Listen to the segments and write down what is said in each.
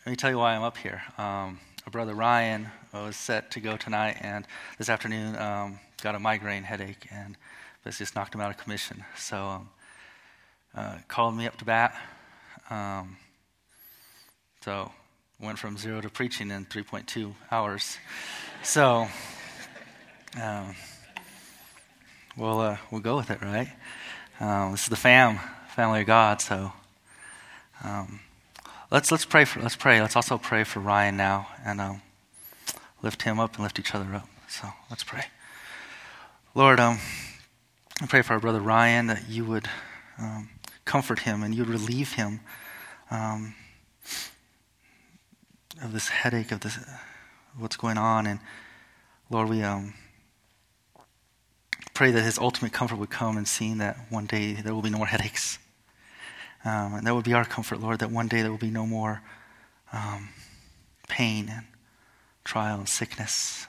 Let me tell you why I'm up here. Our brother Ryan was set to go tonight, and this afternoon got a migraine headache, and this just knocked him out of commission. So called me up to bat. So went from 0 to preaching in 3.2 hours. So we'll go with it, right? This is the family of God. So let's pray. Let's also pray for Ryan now, and lift him up and lift each other up. So let's pray. Lord, I pray for our brother Ryan that you would comfort him and you would relieve him of this headache, of this what's going on. And Lord, we pray that his ultimate comfort would come in seeing that one day there will be no more headaches. And that would be our comfort, Lord, that one day there will be no more pain and trial and sickness.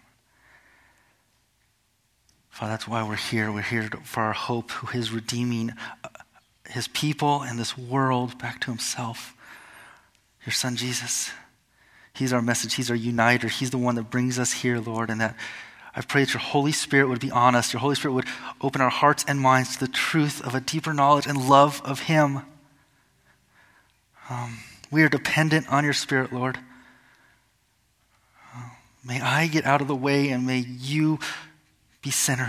Father, that's why we're here. We're here for our hope, who is redeeming his people and this world back to himself. Your son, Jesus. He's our message. He's our uniter. He's the one that brings us here, Lord, and that I pray that your Holy Spirit would be on us. Your Holy Spirit would open our hearts and minds to the truth of a deeper knowledge and love of him. We are dependent on your Spirit, Lord. May I get out of the way and may you be center.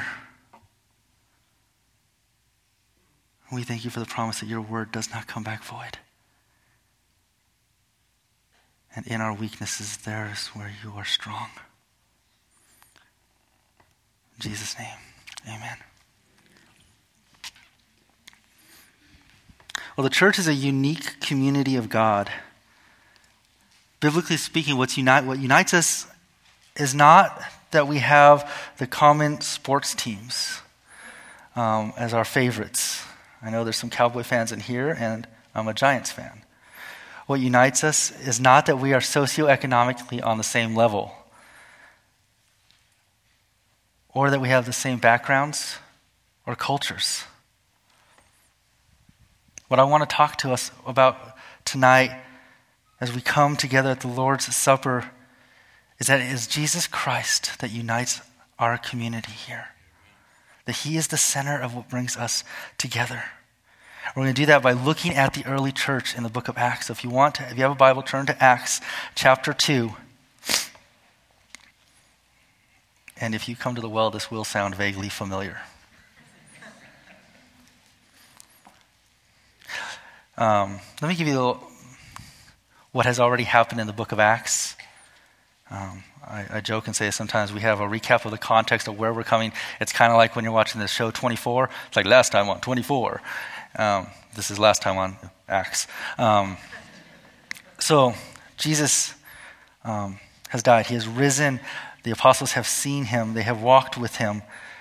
We thank you for the promise that your word does not come back void. And in our weaknesses, there is where you are strong. In Jesus' name, amen. Well, the church is a unique community of God. Biblically speaking, what unites us is not that we have the common sports teams as our favorites. I know there's some Cowboy fans in here, and I'm a Giants fan. What unites us is not that we are socioeconomically on the same level, or that we have the same backgrounds or cultures. What I want to talk to us about tonight as we come together at the Lord's Supper is that it is Jesus Christ that unites our community here. That he is the center of what brings us together. We're going to do that by looking at the early church in the book of Acts. So if you have a Bible, turn to Acts chapter 2. And if you come to the well, this will sound vaguely familiar. Let me give you what has already happened in the book of Acts. I joke and say sometimes we have a recap of the context of where we're coming. It's kind of like when you're watching the show 24. It's like last time on 24. This is last time on Acts. So Jesus has died. He has risen. The apostles have seen him. They have walked with him.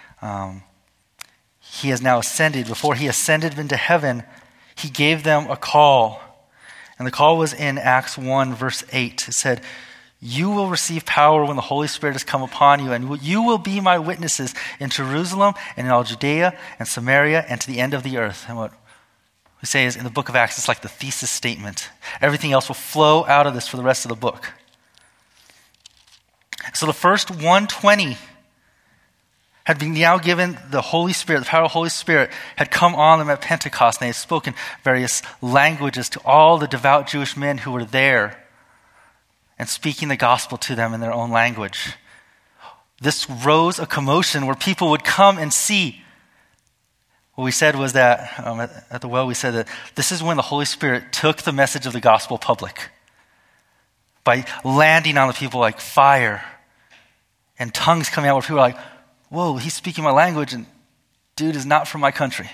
He has now ascended. Before he ascended into heaven, he gave them a call. And the call was in Acts 1, verse 8. It said, "You will receive power when the Holy Spirit has come upon you, and you will be my witnesses in Jerusalem and in all Judea and Samaria and to the end of the earth." And what we say is in the book of Acts, it's like the thesis statement. Everything else will flow out of this for the rest of the book. So the first 120 had been now given the Holy Spirit, the power of the Holy Spirit had come on them at Pentecost, and they had spoken various languages to all the devout Jewish men who were there and speaking the gospel to them in their own language. This rose a commotion where people would come and see. What we said was that, at the well, we said that this is when the Holy Spirit took the message of the gospel public by landing on the people like fire and tongues coming out where people are like, whoa, he's speaking my language and dude is not from my country.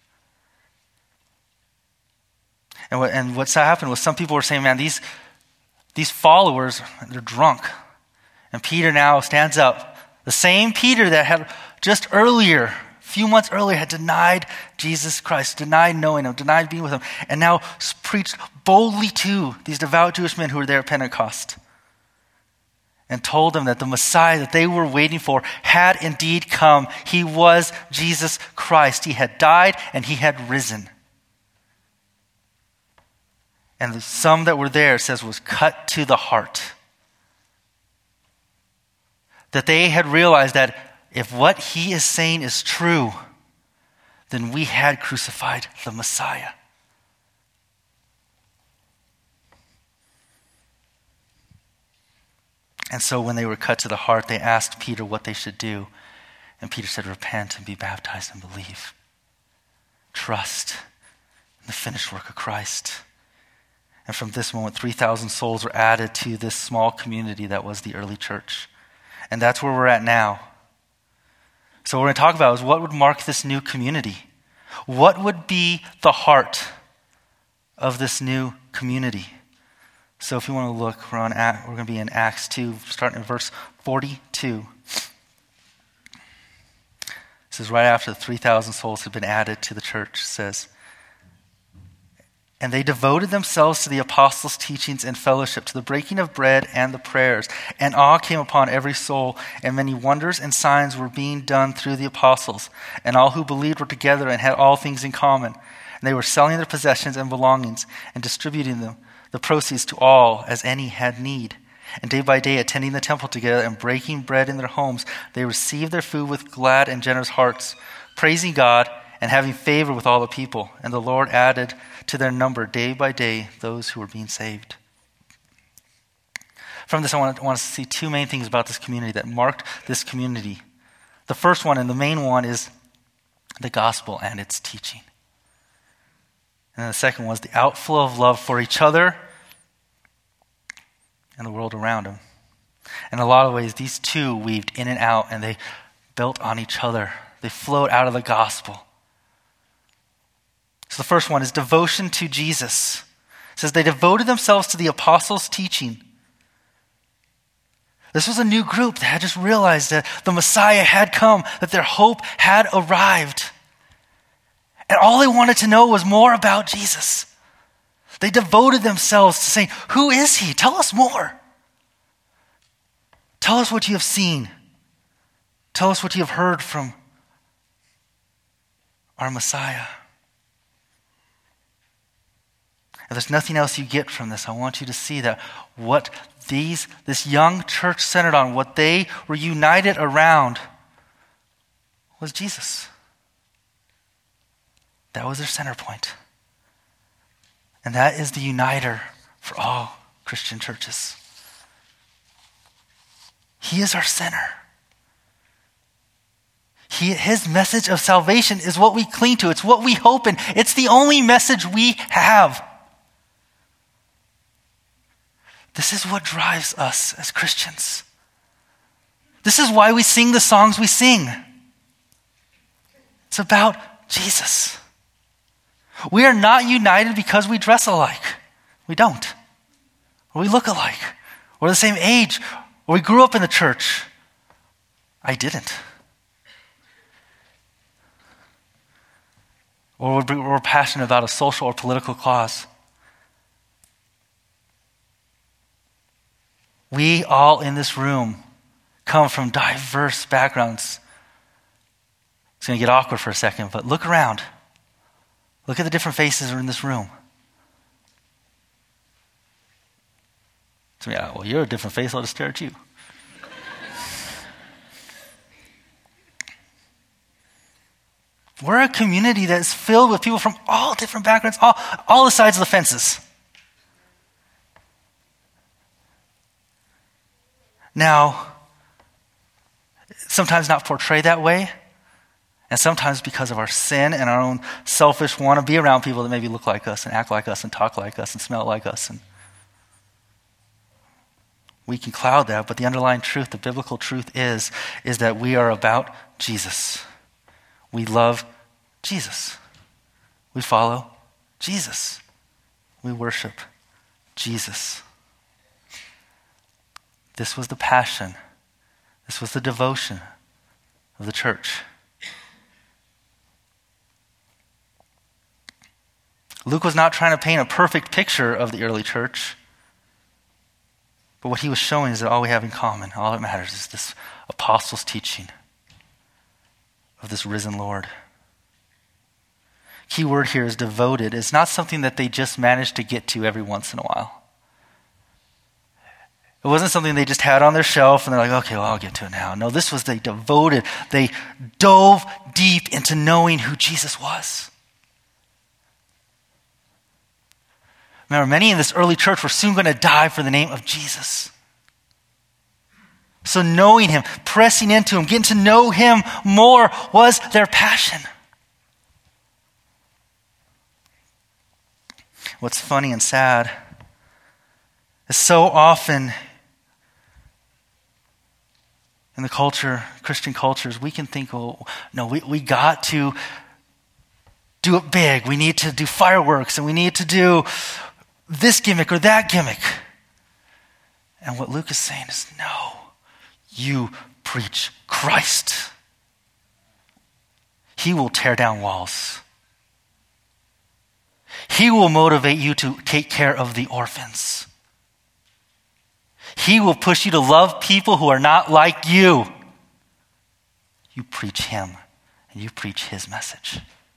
And what's happened was some people were saying, man, these followers, they're drunk. And Peter now stands up. The same Peter that had just earlier, a few months earlier, had denied Jesus Christ, denied knowing him, denied being with him, and now preached boldly to these devout Jewish men who were there at Pentecost and told them that the Messiah that they were waiting for had indeed come. He was Jesus Christ. He had died and he had risen. And some that were there, it says, was cut to the heart. That they had realized that if what he is saying is true, then we had crucified the Messiah. And so when they were cut to the heart, they asked Peter what they should do. And Peter said, repent and be baptized and believe. Trust in the finished work of Christ. And from this moment, 3,000 souls were added to this small community that was the early church. And that's where we're at now. So what we're going to talk about is what would mark this new community? What would be the heart of this new community? So if you want to look, we're going to be in Acts 2, starting in verse 42. This is right after the 3,000 souls had been added to the church. It says, and they devoted themselves to the apostles' teachings and fellowship, to the breaking of bread and the prayers. And awe came upon every soul, and many wonders and signs were being done through the apostles. And all who believed were together and had all things in common. And they were selling their possessions and belongings and distributing them, the proceeds to all as any had need. And day by day, attending the temple together and breaking bread in their homes, they received their food with glad and generous hearts, praising God and having favor with all the people. And the Lord added to their number day by day those who were being saved. From this, I want to see two main things about this community that marked this community. The first one and the main one is the gospel and its teaching. And then the second was the outflow of love for each other and the world around them. In a lot of ways, these two weaved in and out, and they built on each other. They flowed out of the gospel. So the first one is devotion to Jesus. It says they devoted themselves to the apostles' teaching. This was a new group that had just realized that the Messiah had come, that their hope had arrived. And all they wanted to know was more about Jesus. They devoted themselves to saying, who is he? Tell us more. Tell us what you have seen. Tell us what you have heard from our Messiah. If there's nothing else you get from this, I want you to see that what this young church centered on, what they were united around, was Jesus. That was their center point. And that is the uniter for all Christian churches. He is our center. His message of salvation is what we cling to. It's what we hope in. It's the only message we have. This is what drives us as Christians. This is why we sing the songs we sing. It's about Jesus. We are not united because we dress alike. We don't. Or we look alike. We're the same age. Or we grew up in the church. I didn't. Or we're passionate about a social or political cause. We all in this room come from diverse backgrounds. It's going to get awkward for a second, but look around. Look at the different faces that are in this room. So, yeah, well, you're a different face. I'll just stare at you. We're a community that is filled with people from all different backgrounds, all the sides of the fences. Now, sometimes not portrayed that way, and sometimes because of our sin and our own selfish want to be around people that maybe look like us and act like us and talk like us and smell like us. And we can cloud that, but the underlying truth, the biblical truth is that we are about Jesus. We love Jesus. We follow Jesus. We worship Jesus. This was the passion. This was the devotion of the church. Luke was not trying to paint a perfect picture of the early church, but what he was showing is that all we have in common, all that matters, is this apostles' teaching of this risen Lord. key word here is devoted. It's not something that they just managed to get to every once in a while. It wasn't something they just had on their shelf and they're like, okay, well, I'll get to it now. No, this was they devoted. They dove deep into knowing who Jesus was. Remember, many in this early church were soon going to die for the name of Jesus. So knowing him, pressing into him, getting to know him more was their passion. What's funny and sad is so often in the culture, Christian cultures, we can think, oh, no, we got to do it big. We need to do fireworks and we need to do this gimmick or that gimmick. And what Luke is saying is, no, you preach Christ. He will tear down walls. He will motivate you to take care of the orphans. He will push you to love people who are not like you. You preach him and you preach his message.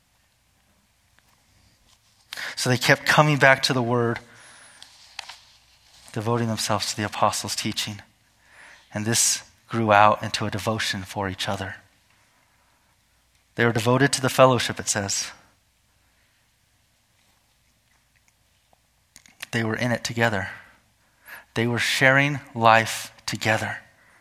So they kept coming back to the word, devoting themselves to the apostles' teaching. And this grew out into a devotion for each other. They were devoted to the fellowship, it says. They were in it together. They were sharing life together.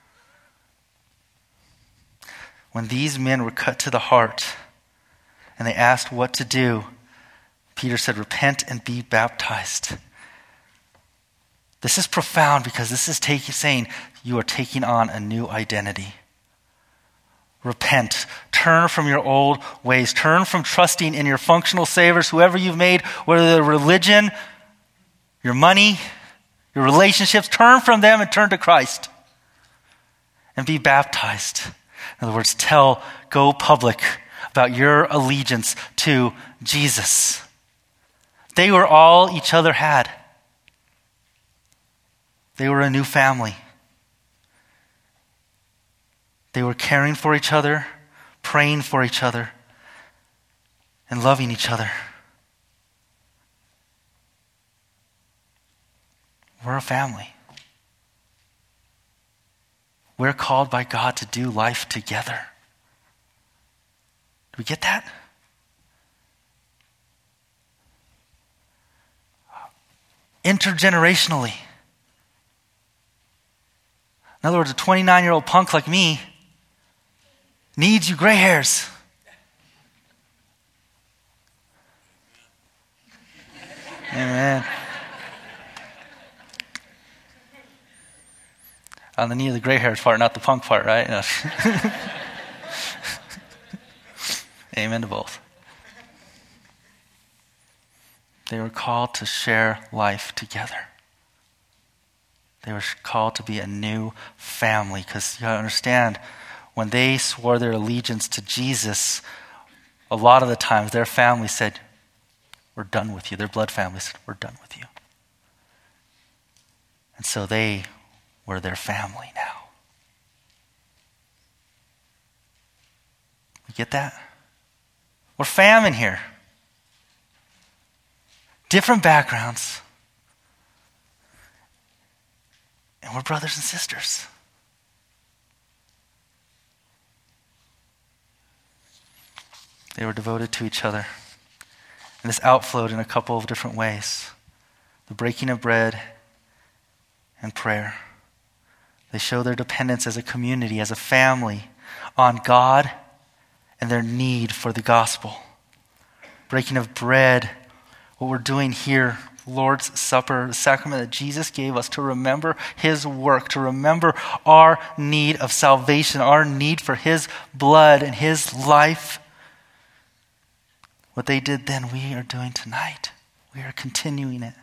When these men were cut to the heart and they asked what to do, Peter said, repent and be baptized. This is profound because this is saying you are taking on a new identity. Repent. Turn from your old ways. Turn from trusting in your functional saviors, whoever you've made, whether they're religion, your money, your relationships. Turn from them and turn to Christ. And be baptized. In other words, go public about your allegiance to Jesus. They were all each other had. They were a new family. They were caring for each other, praying for each other, and loving each other. We're a family. We're called by God to do life together. Do we get that? Intergenerationally. In other words, a 29-year-old punk like me needs you gray hairs. Amen. On the knee of the gray hairs part, not the punk part, right? No. Amen to both. They were called to share life together. They were called to be a new family, because you got to understand, when they swore their allegiance to Jesus, a lot of the times their family said, we're done with you. Their blood family said, we're done with you. And so they were their family now. You get that? We're fam in here. Different backgrounds. And we're brothers and sisters. They were devoted to each other. And this outflowed in a couple of different ways. The breaking of bread and prayer. They show their dependence as a community, as a family, on God and their need for the gospel. Breaking of bread, what we're doing here, Lord's Supper, the sacrament that Jesus gave us to remember his work, to remember our need of salvation, our need for his blood and his life. What they did then, we are doing tonight. We are continuing it.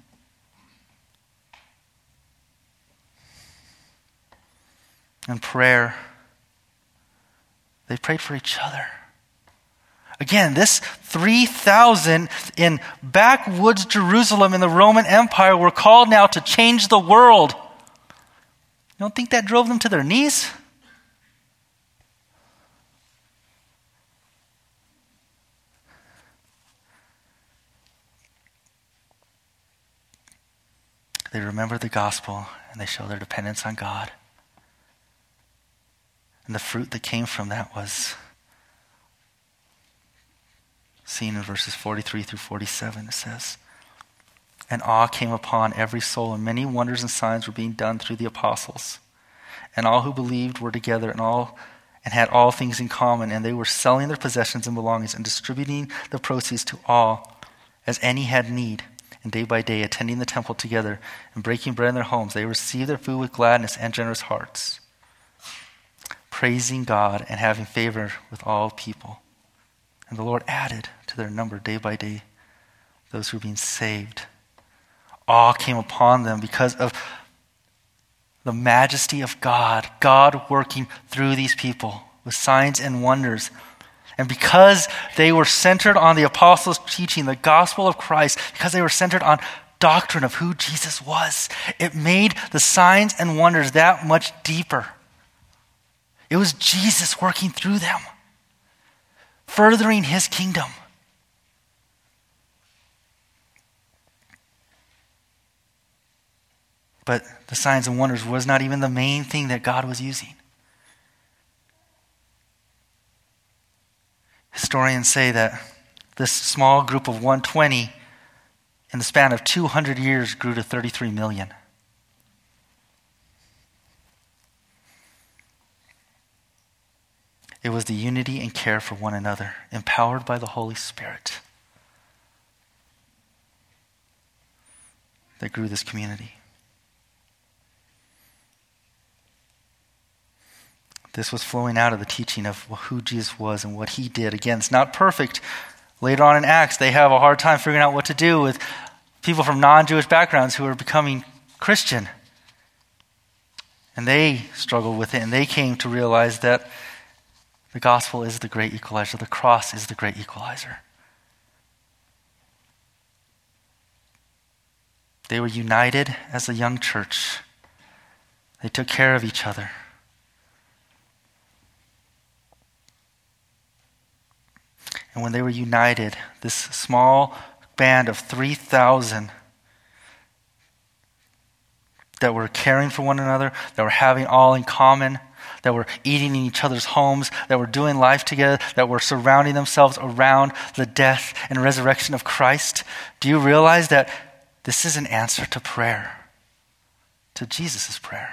And prayer, they prayed for each other. Again, this 3,000 in backwoods Jerusalem in the Roman Empire were called now to change the world. You don't think that drove them to their knees? They remember the gospel and they show their dependence on God. And the fruit that came from that was seen in verses 43 through 47. It says, "And awe came upon every soul, and many wonders and signs were being done through the apostles. And all who believed were together and had all things in common, and they were selling their possessions and belongings and distributing the proceeds to all as any had need. And day by day, attending the temple together and breaking bread in their homes, they received their food with gladness and generous hearts, praising God and having favor with all people. And the Lord added to their number day by day those who were being saved." Awe came upon them because of the majesty of God, God working through these people with signs and wonders. And because they were centered on the apostles' teaching, the gospel of Christ, because they were centered on doctrine of who Jesus was, it made the signs and wonders that much deeper. It was Jesus working through them, furthering his kingdom. But the signs and wonders was not even the main thing that God was using. Historians say that this small group of 120 in the span of 200 years grew to 33 million. It was the unity and care for one another, empowered by the Holy Spirit, that grew this community. This was flowing out of the teaching of who Jesus was and what he did. Again, it's not perfect. Later on in Acts, they have a hard time figuring out what to do with people from non-Jewish backgrounds who are becoming Christian. And they struggled with it, and they came to realize that the gospel is the great equalizer. The cross is the great equalizer. They were united as a young church. They took care of each other. And when they were united, this small band of 3,000 that were caring for one another, that were having all in common, that were eating in each other's homes, that were doing life together, that were surrounding themselves around the death and resurrection of Christ. Do you realize that this is an answer to prayer, to Jesus' prayer?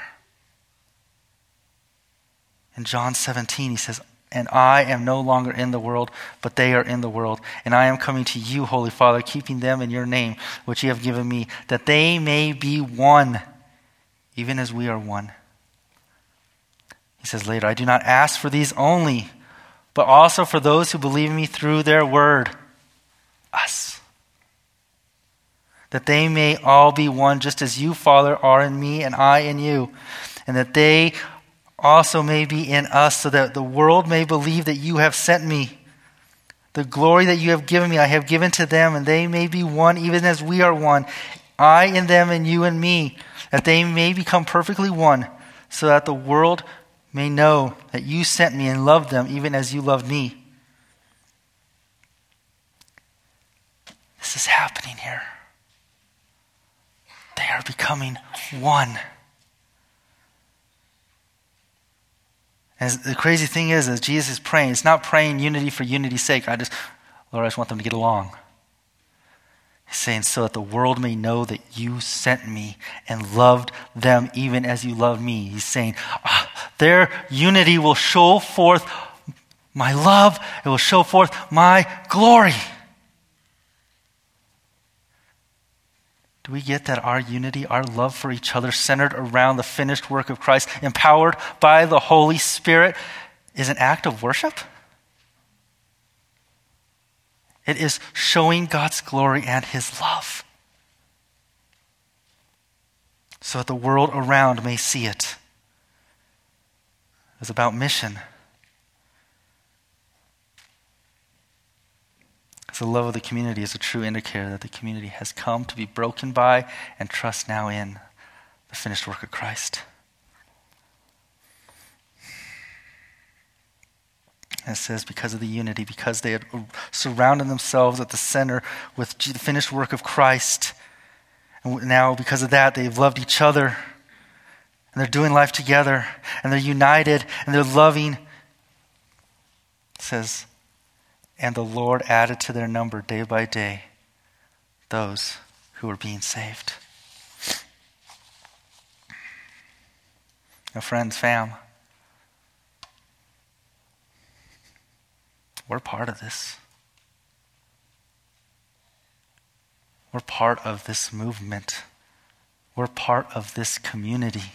In John 17, he says, "And I am no longer in the world, but they are in the world. And I am coming to you, Holy Father, keeping them in your name, which you have given me, that they may be one, even as we are one." He says later, "I do not ask for these only, but also for those who believe in me through their word," us, "that they may all be one, just as you, Father, are in me and I in you, and that they also may be in us, so that the world may believe that you have sent me. The glory that you have given me, I have given to them, and they may be one, even as we are one. I in them and you in me, that they may become perfectly one, so that the world may know that you sent me and loved them, even as you loved me." This is happening here. They are becoming one. And the crazy thing is, as Jesus is praying, it's not praying unity for unity's sake. Lord, I just want them to get along. He's saying, so that the world may know that you sent me and loved them even as you loved me. He's saying, their unity will show forth my love. It will show forth my glory. Do we get that our unity, our love for each other, centered around the finished work of Christ, empowered by the Holy Spirit, is an act of worship? It is showing God's glory and his love, so that the world around may see it. It's about mission. The love of the community is a true indicator that the community has come to be broken by and trust now in the finished work of Christ. And it says because of the unity, because they had surrounded themselves at the center with the finished work of Christ. And now, because of that, they've loved each other. And they're doing life together. And they're united. And they're loving. It says, and the Lord added to their number day by day those who were being saved. Now, friends, fam, we're part of this. We're part of this movement. We're part of this community.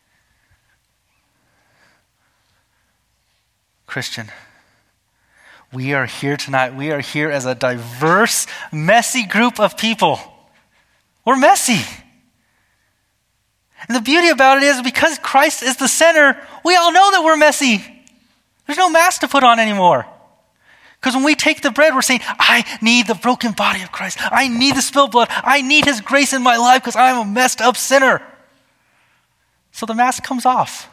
Christian, we are here tonight. We are here as a diverse, messy group of people. We're messy. And the beauty about it is because Christ is the center, we all know that we're messy. There's no mask to put on anymore. Because when we take the bread, we're saying, I need the broken body of Christ. I need the spilled blood. I need his grace in my life because I'm a messed up sinner. So the mask comes off.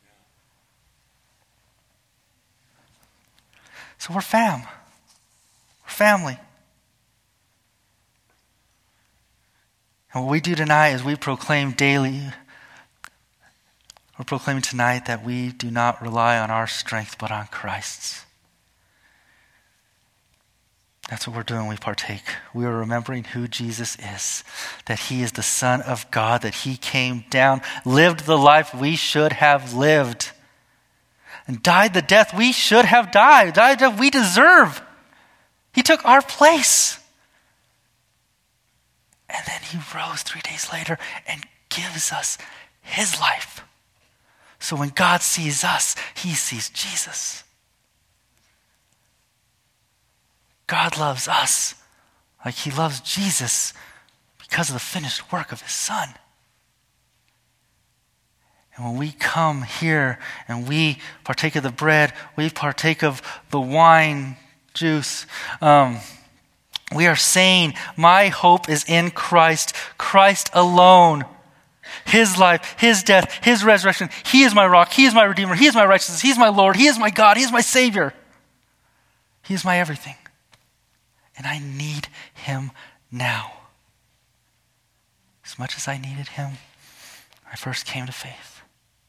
So we're fam. We're family. And what we do tonight is we proclaim daily, we're proclaiming tonight that we do not rely on our strength but on Christ's. That's what we're doing when we partake. We are remembering who Jesus is, that he is the Son of God, that he came down, lived the life we should have lived, and died the death we should have died the death we deserve. He took our place. And then he rose 3 days later and gives us his life. So when God sees us, he sees Jesus. God loves us like he loves Jesus because of the finished work of his Son. And when we come here and we partake of the bread, we partake of the wine, juice, we are saying, my hope is in Christ, Christ alone. His life, his death, his resurrection. He is my rock, he is my redeemer, he is my righteousness, he is my Lord, he is my God, he is my Savior. He is my everything. And I need him now. As much as I needed him, I first came to faith.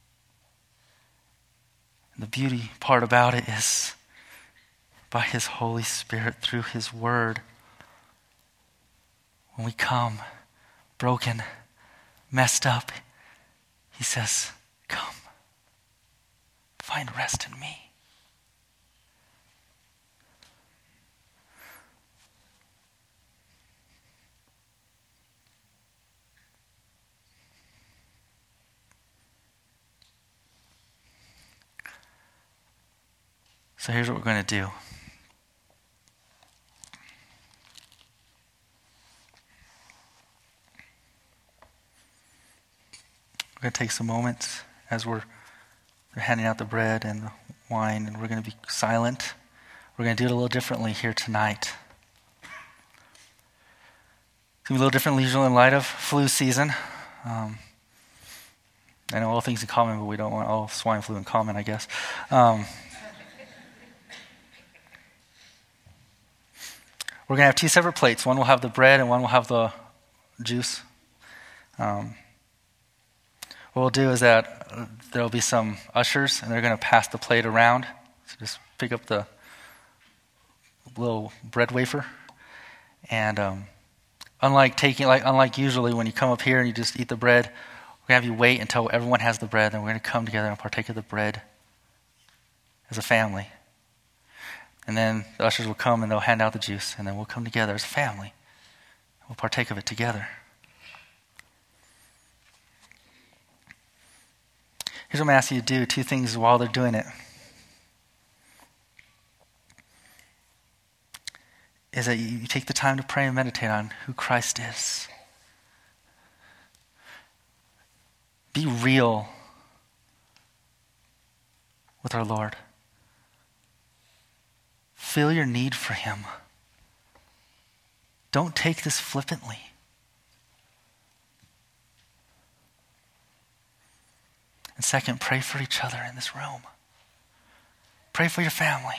And the beauty part about it is by his Holy Spirit through his word. When we come broken, messed up, he says, come, find rest in me. So here's what we're going to do. We're going to take some moments as they're handing out the bread and the wine, and we're going to be silent. We're going to do it a little differently here tonight. It's going to be a little different usually in light of flu season. I know all things in common, but we don't want all swine flu in common, I guess. We're going to have two separate plates. One will have the bread and one will have the juice. What we'll do is that there will be some ushers, and they're going to pass the plate around. So just pick up the little bread wafer. And unlike usually when you come up here and you just eat the bread, we're going to have you wait until everyone has the bread, and we're going to come together and partake of the bread as a family. And then the ushers will come and they'll hand out the juice, and then we'll come together as a family. We'll partake of it together. Here's what I'm going to ask you to do, two things while they're doing it. Is that you take the time to pray and meditate on who Christ is. Be real with our Lord. Feel your need for him. Don't take this flippantly. And second, pray for each other in this room. Pray for your family.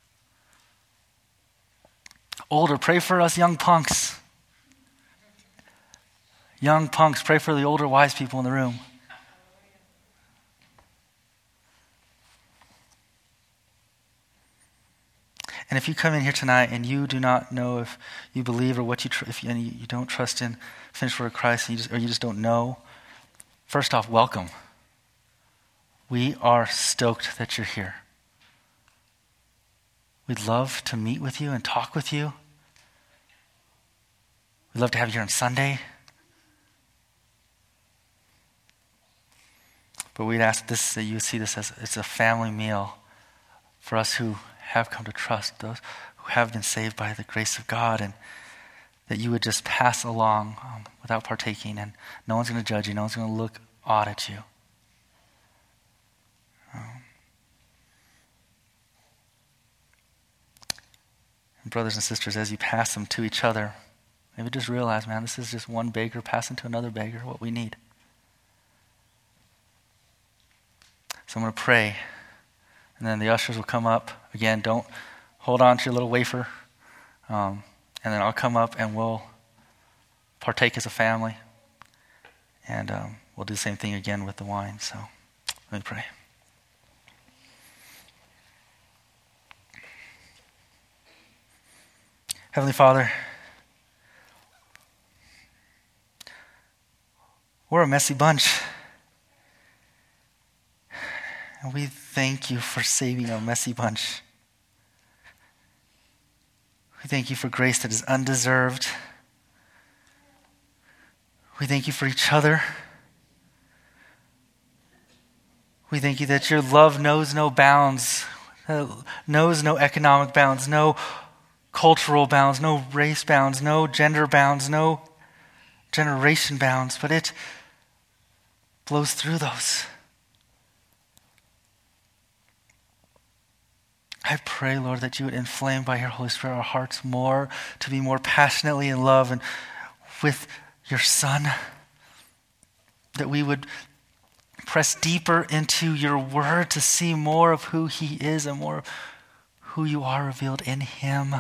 Older, pray for us young punks. Young punks, pray for the older wise people in the room. And if you come in here tonight and you do not know if you believe or what and you don't trust in finished work of Christ, or you just don't know, first off, welcome. We are stoked that you're here. We'd love to meet with you and talk with you. We'd love to have you here on Sunday. But we'd ask that you see this as it's a family meal for us who have come to trust, those who have been saved by the grace of God, and that you would just pass along without partaking, and no one's going to judge you, no one's going to look odd at you. And brothers and sisters, as you pass them to each other, maybe just realize, man, this is just one beggar passing to another beggar, what we need. So I'm going to pray, and then the ushers will come up. Again, don't hold on to your little wafer. And then I'll come up and we'll partake as a family. And we'll do the same thing again with the wine. So let me pray. Heavenly Father, we're a messy bunch. And we thank you for saving a messy bunch. We thank you for grace that is undeserved. We thank you for each other. We thank you that your love knows no bounds, knows no economic bounds, no cultural bounds, no race bounds, no gender bounds, no generation bounds, but it blows through those. I pray, Lord, that you would inflame by your Holy Spirit our hearts more to be more passionately in love and with your Son, that we would press deeper into your word to see more of who he is and more of who you are revealed in him.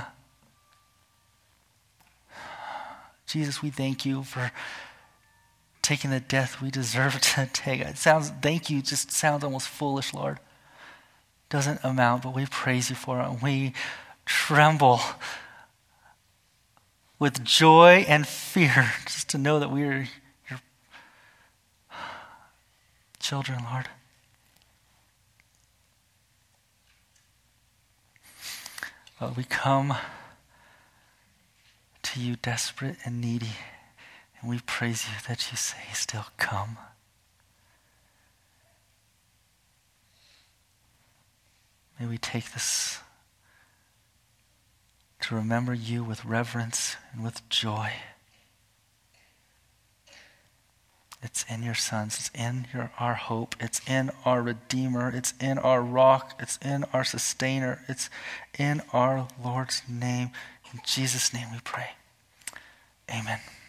Jesus, we thank you for taking the death we deserve to take. Thank you just sounds almost foolish, Lord. Doesn't amount, but we praise you for it. And we tremble with joy and fear just to know that we are your children, Lord. Lord, we come to you desperate and needy, and we praise you that you say still come. May we take this to remember you with reverence and with joy. It's in your sons. It's in our hope. It's in our Redeemer. It's in our rock. It's in our sustainer. It's in our Lord's name. In Jesus' name we pray. Amen.